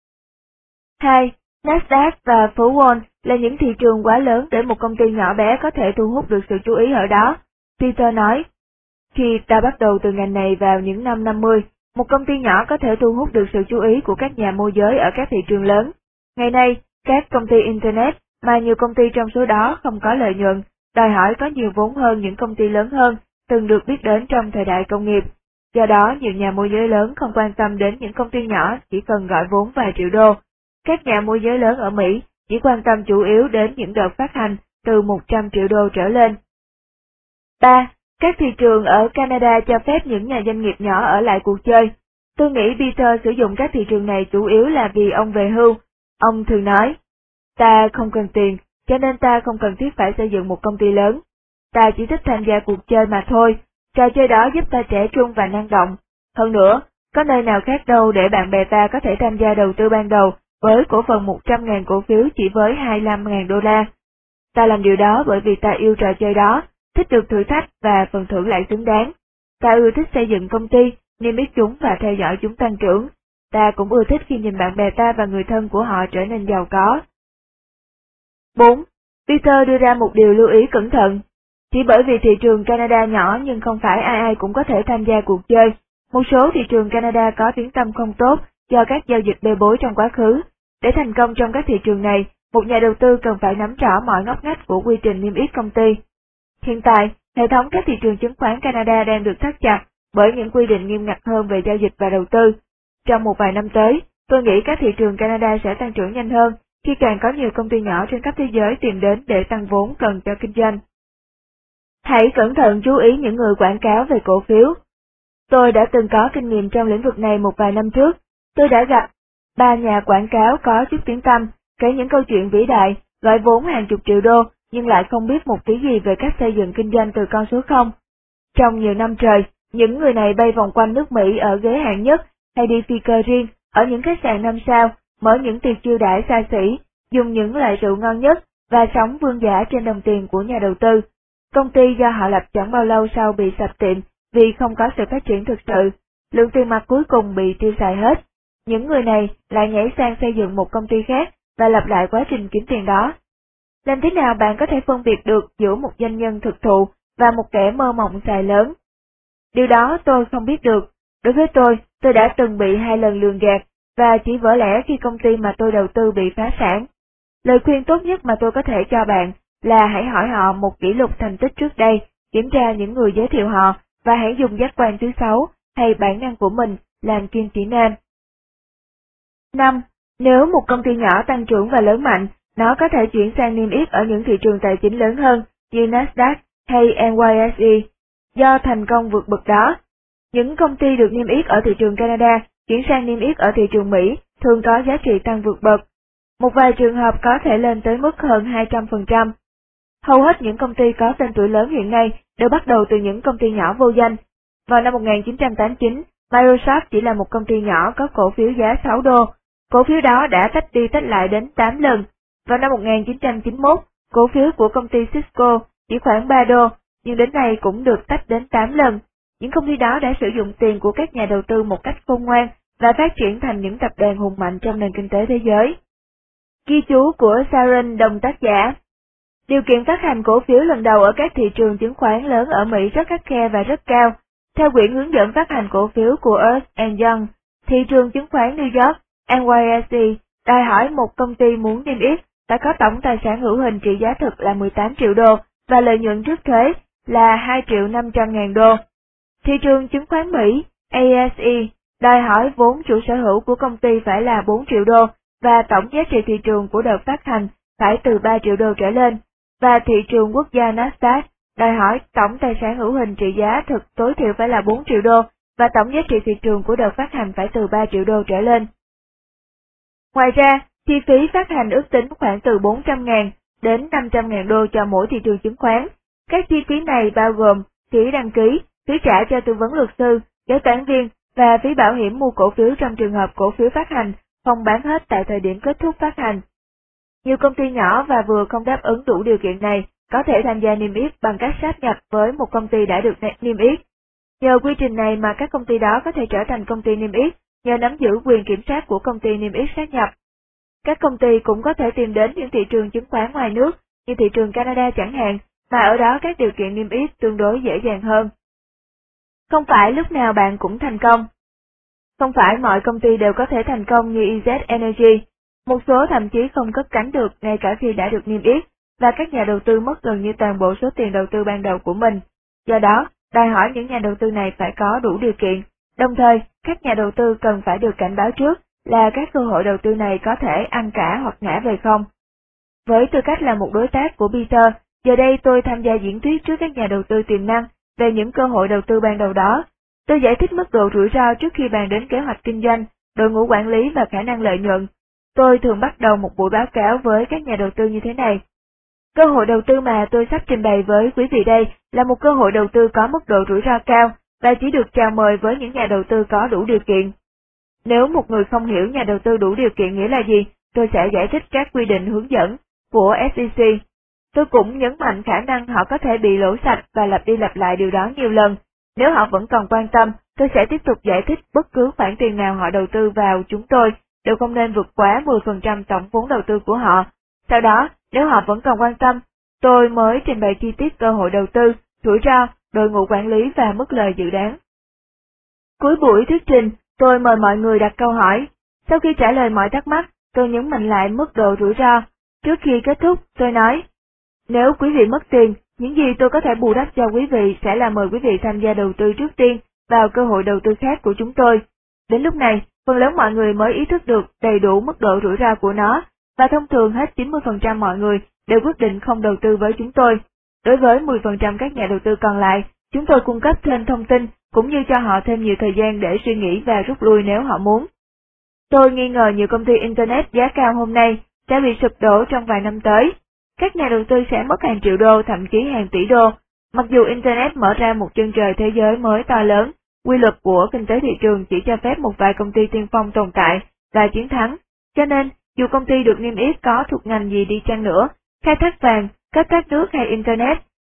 hai. Nasdaq và phố Wall là những thị trường quá lớn để một công ty nhỏ bé có thể thu hút được sự chú ý ở đó, Peter nói. Khi ta bắt đầu từ ngành này vào những năm năm mươi, một công ty nhỏ có thể thu hút được sự chú ý của các nhà môi giới ở các thị trường lớn. Ngày nay, các công ty Internet, mà nhiều công ty trong số đó không có lợi nhuận, đòi hỏi có nhiều vốn hơn những công ty lớn hơn, từng được biết đến trong thời đại công nghiệp. Do đó, nhiều nhà môi giới lớn không quan tâm đến những công ty nhỏ chỉ cần gọi vốn vài triệu đô. Các nhà môi giới lớn ở Mỹ chỉ quan tâm chủ yếu đến những đợt phát hành từ một trăm triệu đô trở lên. ba. Các thị trường ở Canada cho phép những nhà doanh nghiệp nhỏ ở lại cuộc chơi. Tôi nghĩ Peter sử dụng các thị trường này chủ yếu là vì ông về hưu. Ông thường nói, ta không cần tiền, cho nên ta không cần thiết phải xây dựng một công ty lớn. Ta chỉ thích tham gia cuộc chơi mà thôi, trò chơi đó giúp ta trẻ trung và năng động. Hơn nữa, có nơi nào khác đâu để bạn bè ta có thể tham gia đầu tư ban đầu với cổ phần một trăm nghìn cổ phiếu chỉ với hai mươi lăm nghìn đô la. Ta làm điều đó bởi vì ta yêu trò chơi đó, thích được thử thách và phần thưởng lại xứng đáng. Ta ưa thích xây dựng công ty, niêm yết chúng và theo dõi chúng tăng trưởng. Ta cũng ưa thích khi nhìn bạn bè ta và người thân của họ trở nên giàu có. bốn. Peter đưa ra một điều lưu ý cẩn thận. Chỉ bởi vì thị trường Canada nhỏ nhưng không phải ai ai cũng có thể tham gia cuộc chơi. Một số thị trường Canada có tiếng tăm không tốt do các giao dịch bê bối trong quá khứ. Để thành công trong các thị trường này, một nhà đầu tư cần phải nắm rõ mọi ngóc ngách của quy trình niêm yết công ty. Hiện tại, hệ thống các thị trường chứng khoán Canada đang được thắt chặt bởi những quy định nghiêm ngặt hơn về giao dịch và đầu tư. Trong một vài năm tới, tôi nghĩ các thị trường Canada sẽ tăng trưởng nhanh hơn khi càng có nhiều công ty nhỏ trên khắp thế giới tìm đến để tăng vốn cần cho kinh doanh. Hãy cẩn thận chú ý những người quảng cáo về cổ phiếu. Tôi đã từng có kinh nghiệm trong lĩnh vực này một vài năm trước. Tôi đã gặp ba nhà quảng cáo có chút tiếng tăm, kể những câu chuyện vĩ đại, gọi vốn hàng chục triệu đô, nhưng lại không biết một tí gì về cách xây dựng kinh doanh từ con số không. Trong nhiều năm trời, những người này bay vòng quanh nước Mỹ ở ghế hạng nhất, hay đi phi cơ riêng, ở những khách sạn năm sao, mở những tiệc chiêu đãi xa xỉ, dùng những loại rượu ngon nhất, và sống vương giả trên đồng tiền của nhà đầu tư. Công ty do họ lập chẳng bao lâu sau bị sập tiệm vì không có sự phát triển thực sự, lượng tiền mặt cuối cùng bị tiêu xài hết. Những người này lại nhảy sang xây dựng một công ty khác và lặp lại quá trình kiếm tiền đó. Làm thế nào bạn có thể phân biệt được giữa một doanh nhân thực thụ và một kẻ mơ mộng xài lớn? Điều đó tôi không biết được. Đối với tôi, tôi đã từng bị hai lần lường gạt, và chỉ vỡ lẽ khi công ty mà tôi đầu tư bị phá sản. Lời khuyên tốt nhất mà tôi có thể cho bạn là hãy hỏi họ một kỷ lục thành tích trước đây, kiểm tra những người giới thiệu họ, và hãy dùng giác quan thứ sáu hay bản năng của mình làm kim chỉ nam. năm. Nếu một công ty nhỏ tăng trưởng và lớn mạnh, nó có thể chuyển sang niêm yết ở những thị trường tài chính lớn hơn như Nasdaq hay N Y S E. Do thành công vượt bậc đó, những công ty được niêm yết ở thị trường Canada chuyển sang niêm yết ở thị trường Mỹ thường có giá trị tăng vượt bậc. Một vài trường hợp có thể lên tới mức hơn hai trăm phần trăm. Hầu hết những công ty có tên tuổi lớn hiện nay đều bắt đầu từ những công ty nhỏ vô danh. Vào năm một nghìn chín trăm tám mươi chín, Microsoft chỉ là một công ty nhỏ có cổ phiếu giá sáu đô. Cổ phiếu đó đã tách đi tách lại đến tám lần. Vào năm một nghìn chín trăm chín mươi mốt, cổ phiếu của công ty Cisco chỉ khoảng ba đô, nhưng đến nay cũng được tách đến tám lần. Những công ty đó đã sử dụng tiền của các nhà đầu tư một cách khôn ngoan và phát triển thành những tập đoàn hùng mạnh trong nền kinh tế thế giới. Ghi chú của Sharon, đồng tác giả. Điều kiện phát hành cổ phiếu lần đầu ở các thị trường chứng khoán lớn ở Mỹ rất khắt khe và rất cao. Theo quyển hướng dẫn phát hành cổ phiếu của Ernst and Young, thị trường chứng khoán New York, N Y S E, đòi hỏi một công ty muốn niêm yết phải có tổng tài sản hữu hình trị giá thực là mười tám triệu đô và lợi nhuận trước thuế là hai triệu năm trăm ngàn đô. Thị trường chứng khoán Mỹ, A S E, đòi hỏi vốn chủ sở hữu của công ty phải là bốn triệu đô và tổng giá trị thị trường của đợt phát hành phải từ ba triệu đô trở lên, và thị trường quốc gia Nasdaq đòi hỏi tổng tài sản hữu hình trị giá thực tối thiểu phải là bốn triệu đô và tổng giá trị thị trường của đợt phát hành phải từ ba triệu đô trở lên. Ngoài ra, chi phí phát hành ước tính khoảng từ bốn trăm ngàn đến năm trăm ngàn đô cho mỗi thị trường chứng khoán. Các chi phí này bao gồm phí đăng ký, phí trả cho tư vấn luật sư, kế toán viên và phí bảo hiểm mua cổ phiếu trong trường hợp cổ phiếu phát hành không bán hết tại thời điểm kết thúc phát hành. Nhiều công ty nhỏ và vừa không đáp ứng đủ điều kiện này có thể tham gia niêm yết bằng cách sáp nhập với một công ty đã được niêm yết. Nhờ quy trình này mà các công ty đó có thể trở thành công ty niêm yết nhờ nắm giữ quyền kiểm soát của công ty niêm yết sáp nhập. Các công ty cũng có thể tìm đến những thị trường chứng khoán ngoài nước như thị trường Canada chẳng hạn, mà ở đó các điều kiện niêm yết tương đối dễ dàng hơn. Không phải lúc nào bạn cũng thành công. Không phải mọi công ty đều có thể thành công như E Z Energy. Một số thậm chí không cất cánh được ngay cả khi đã được niêm yết, và các nhà đầu tư mất gần như toàn bộ số tiền đầu tư ban đầu của mình. Do đó, đòi hỏi những nhà đầu tư này phải có đủ điều kiện. Đồng thời, các nhà đầu tư cần phải được cảnh báo trước là các cơ hội đầu tư này có thể ăn cả hoặc ngã về không. Với tư cách là một đối tác của Peter, giờ đây tôi tham gia diễn thuyết trước các nhà đầu tư tiềm năng về những cơ hội đầu tư ban đầu đó. Tôi giải thích mức độ rủi ro trước khi bàn đến kế hoạch kinh doanh, đội ngũ quản lý và khả năng lợi nhuận. Tôi thường bắt đầu một buổi báo cáo với các nhà đầu tư như thế này. Cơ hội đầu tư mà tôi sắp trình bày với quý vị đây là một cơ hội đầu tư có mức độ rủi ro cao và chỉ được chào mời với những nhà đầu tư có đủ điều kiện. Nếu một người không hiểu nhà đầu tư đủ điều kiện nghĩa là gì, tôi sẽ giải thích các quy định hướng dẫn của S E C. Tôi cũng nhấn mạnh khả năng họ có thể bị lỗ sạch và lặp đi lặp lại điều đó nhiều lần. Nếu họ vẫn còn quan tâm, tôi sẽ tiếp tục giải thích bất cứ khoản tiền nào họ đầu tư vào chúng tôi đều không nên vượt quá mười phần trăm tổng vốn đầu tư của họ. Sau đó, nếu họ vẫn còn quan tâm, tôi mới trình bày chi tiết cơ hội đầu tư, rủi ro, đội ngũ quản lý và mức lời dự đoán. Cuối buổi thuyết trình, tôi mời mọi người đặt câu hỏi. Sau khi trả lời mọi thắc mắc, tôi nhấn mạnh lại mức độ rủi ro. Trước khi kết thúc, tôi nói, nếu quý vị mất tiền, những gì tôi có thể bù đắp cho quý vị sẽ là mời quý vị tham gia đầu tư trước tiên vào cơ hội đầu tư khác của chúng tôi. Đến lúc này, phần lớn mọi người mới ý thức được đầy đủ mức độ rủi ro của nó, và thông thường hết chín mươi phần trăm mọi người đều quyết định không đầu tư với chúng tôi. Đối với mười phần trăm các nhà đầu tư còn lại, chúng tôi cung cấp thêm thông tin cũng như cho họ thêm nhiều thời gian để suy nghĩ và rút lui nếu họ muốn. Tôi nghi ngờ nhiều công ty Internet giá cao hôm nay sẽ bị sụp đổ trong vài năm tới. Các nhà đầu tư sẽ mất hàng triệu đô, thậm chí hàng tỷ đô. Mặc dù Internet mở ra một chân trời thế giới mới to lớn, quy luật của kinh tế thị trường chỉ cho phép một vài công ty tiên phong tồn tại và chiến thắng. Cho nên, dù công ty được niêm yết có thuộc ngành gì đi chăng nữa, khai thác vàng, cấp thoát nước hay Internet,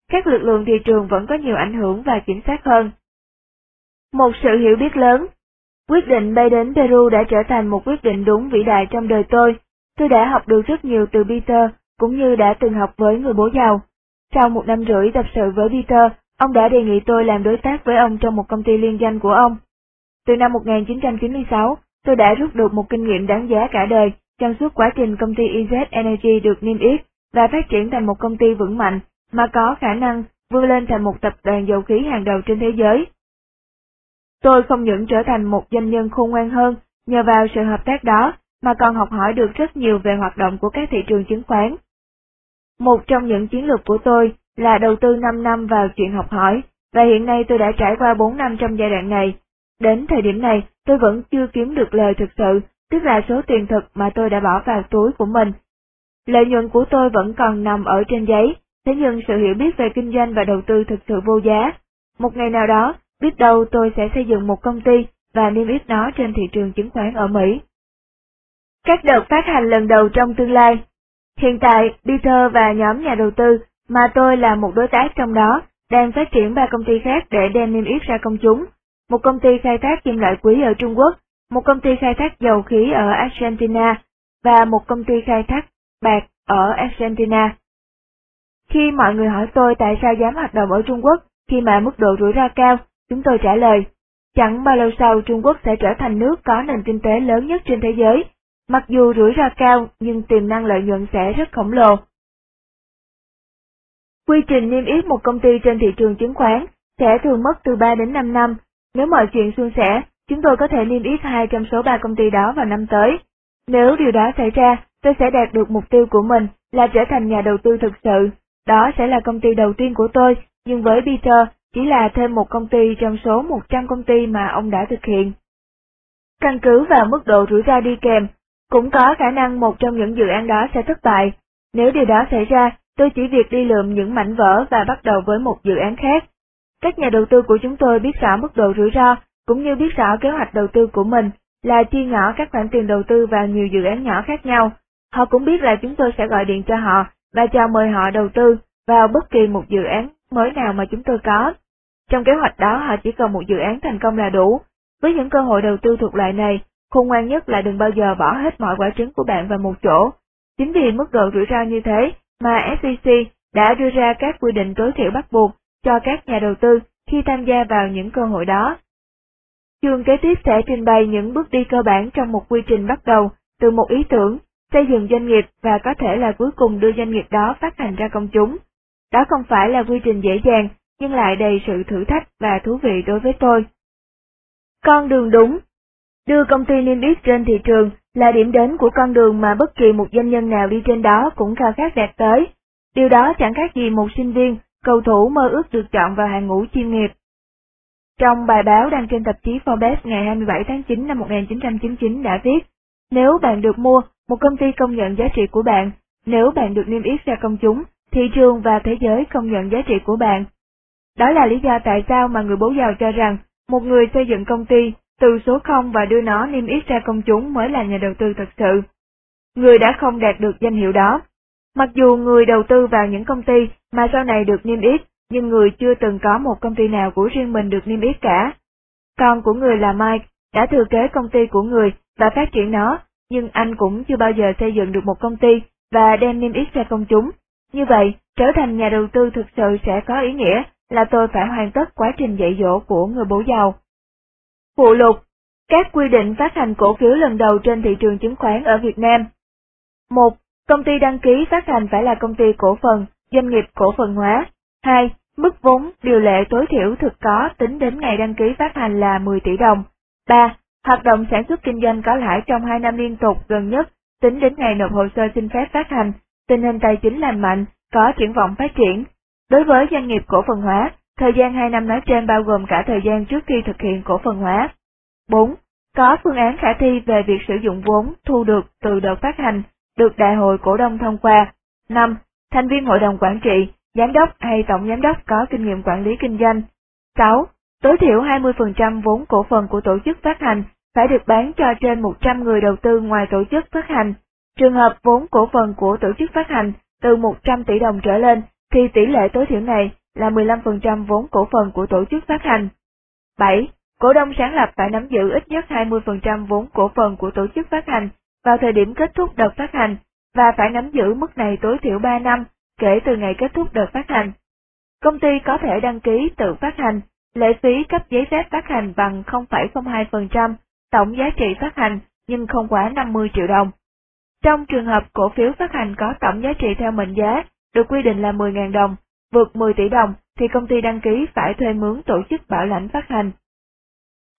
các lực lượng thị trường vẫn có nhiều ảnh hưởng và kiểm soát hơn. Một sự hiểu biết lớn. Quyết định bay đến Peru đã trở thành một quyết định đúng vĩ đại trong đời tôi. Tôi đã học được rất nhiều từ Peter, cũng như đã từng học với người bố giàu. Sau một năm rưỡi tập sự với Peter, ông đã đề nghị tôi làm đối tác với ông trong một công ty liên danh của ông. Từ năm một nghìn chín trăm chín mươi sáu, tôi đã rút được một kinh nghiệm đáng giá cả đời trong suốt quá trình công ty i dét Energy được niêm yết và phát triển thành một công ty vững mạnh mà có khả năng vươn lên thành một tập đoàn dầu khí hàng đầu trên thế giới. Tôi không những trở thành một doanh nhân khôn ngoan hơn nhờ vào sự hợp tác đó, mà còn học hỏi được rất nhiều về hoạt động của các thị trường chứng khoán. Một trong những chiến lược của tôi là đầu tư năm năm vào chuyện học hỏi, và hiện nay tôi đã trải qua bốn năm trong giai đoạn này. Đến thời điểm này, tôi vẫn chưa kiếm được lời thực sự, tức là số tiền thực mà tôi đã bỏ vào túi của mình. Lợi nhuận của tôi vẫn còn nằm ở trên giấy, thế nhưng sự hiểu biết về kinh doanh và đầu tư thực sự vô giá. Một ngày nào đó, biết đâu tôi sẽ xây dựng một công ty và niêm yết nó trên thị trường chứng khoán ở Mỹ. Các đợt phát hành lần đầu trong tương lai. Hiện tại, Peter và nhóm nhà đầu tư, mà tôi là một đối tác trong đó, đang phát triển ba công ty khác để đem niêm yết ra công chúng. Một công ty khai thác kim loại quý ở Trung Quốc, một công ty khai thác dầu khí ở Argentina, và một công ty khai thác bạc ở Argentina. Khi mọi người hỏi tôi tại sao dám hoạt động ở Trung Quốc khi mà mức độ rủi ro cao, chúng tôi trả lời, chẳng bao lâu sau Trung Quốc sẽ trở thành nước có nền kinh tế lớn nhất trên thế giới. Mặc dù rủi ro cao nhưng tiềm năng lợi nhuận sẽ rất khổng lồ. Quy trình niêm yết một công ty trên thị trường chứng khoán sẽ thường mất từ ba đến năm năm. Nếu mọi chuyện suôn sẻ, chúng tôi có thể niêm yết hai trong số ba công ty đó vào năm tới. Nếu điều đó xảy ra, tôi sẽ đạt được mục tiêu của mình là trở thành nhà đầu tư thực sự. Đó sẽ là công ty đầu tiên của tôi, nhưng với Peter chỉ là thêm một công ty trong số một trăm công ty mà ông đã thực hiện. Căn cứ vào mức độ rủi ro đi kèm, cũng có khả năng một trong những dự án đó sẽ thất bại. Nếu điều đó xảy ra, tôi chỉ việc đi lượm những mảnh vỡ và bắt đầu với một dự án khác. Các nhà đầu tư của chúng tôi biết rõ mức độ rủi ro, cũng như biết rõ kế hoạch đầu tư của mình, là chia nhỏ các khoản tiền đầu tư vào nhiều dự án nhỏ khác nhau. Họ cũng biết là chúng tôi sẽ gọi điện cho họ và chào mời họ đầu tư vào bất kỳ một dự án mới nào mà chúng tôi có. Trong kế hoạch đó họ chỉ cần một dự án thành công là đủ. Với những cơ hội đầu tư thuộc loại này, khôn ngoan nhất là đừng bao giờ bỏ hết mọi quả trứng của bạn vào một chỗ. Chính vì mức độ rủi ro như thế mà ét e xê đã đưa ra các quy định tối thiểu bắt buộc cho các nhà đầu tư khi tham gia vào những cơ hội đó. Chương kế tiếp sẽ trình bày những bước đi cơ bản trong một quy trình bắt đầu từ một ý tưởng, xây dựng doanh nghiệp và có thể là cuối cùng đưa doanh nghiệp đó phát hành ra công chúng. Đó không phải là quy trình dễ dàng, nhưng lại đầy sự thử thách và thú vị đối với tôi. Con đường đúng. Đưa công ty niêm yết trên thị trường là điểm đến của con đường mà bất kỳ một doanh nhân nào đi trên đó cũng khao khát đạt tới. Điều đó chẳng khác gì một sinh viên, cầu thủ mơ ước được chọn vào hàng ngũ chuyên nghiệp. Trong bài báo đăng trên tạp chí Forbes ngày hai mươi bảy tháng chín năm một nghìn chín trăm chín mươi chín đã viết, nếu bạn được mua, một công ty công nhận giá trị của bạn, nếu bạn được niêm yết ra công chúng, thị trường và thế giới công nhận giá trị của bạn. Đó là lý do tại sao mà người bố giàu cho rằng, một người xây dựng công ty từ số không và đưa nó niêm yết ra công chúng mới là nhà đầu tư thật sự. Người đã không đạt được danh hiệu đó. Mặc dù người đầu tư vào những công ty mà sau này được niêm yết, nhưng người chưa từng có một công ty nào của riêng mình được niêm yết cả. Con của người là Mike đã thừa kế công ty của người và phát triển nó, nhưng anh cũng chưa bao giờ xây dựng được một công ty và đem niêm yết ra công chúng. Như vậy, trở thành nhà đầu tư thực sự sẽ có ý nghĩa là tôi phải hoàn tất quá trình dạy dỗ của người bố giàu. Phụ lục. Các quy định phát hành cổ phiếu lần đầu trên thị trường chứng khoán ở Việt Nam. một. Công ty đăng ký phát hành phải là công ty cổ phần, doanh nghiệp cổ phần hóa. hai. Mức vốn điều lệ tối thiểu thực có tính đến ngày đăng ký phát hành là mười tỷ đồng. ba. Hoạt động sản xuất kinh doanh có lãi trong hai năm liên tục gần nhất tính đến ngày nộp hồ sơ xin phép phát hành, tình hình tài chính lành mạnh, có triển vọng phát triển. Đối với doanh nghiệp cổ phần hóa, thời gian hai năm nói trên bao gồm cả thời gian trước khi thực hiện cổ phần hóa. bốn. Có phương án khả thi về việc sử dụng vốn thu được từ đợt phát hành, được đại hội cổ đông thông qua. năm. Thành viên hội đồng quản trị, giám đốc hay tổng giám đốc có kinh nghiệm quản lý kinh doanh. sáu. Tối thiểu hai mươi phần trăm vốn cổ phần của tổ chức phát hành phải được bán cho trên một trăm người đầu tư ngoài tổ chức phát hành. Trường hợp vốn cổ phần của tổ chức phát hành từ một trăm tỷ đồng trở lên, thì tỷ lệ tối thiểu này là mười lăm phần trăm vốn cổ phần của tổ chức phát hành. bảy. Cổ đông sáng lập phải nắm giữ ít nhất hai mươi phần trăm vốn cổ phần của tổ chức phát hành vào thời điểm kết thúc đợt phát hành, và phải nắm giữ mức này tối thiểu ba năm kể từ ngày kết thúc đợt phát hành. Công ty có thể đăng ký tự phát hành, lệ phí cấp giấy phép phát hành bằng không phẩy không hai phần trăm tổng giá trị phát hành nhưng không quá năm mươi triệu đồng. Trong trường hợp cổ phiếu phát hành có tổng giá trị theo mệnh giá được quy định là mười nghìn đồng, vượt mười tỷ đồng thì công ty đăng ký phải thuê mướn tổ chức bảo lãnh phát hành.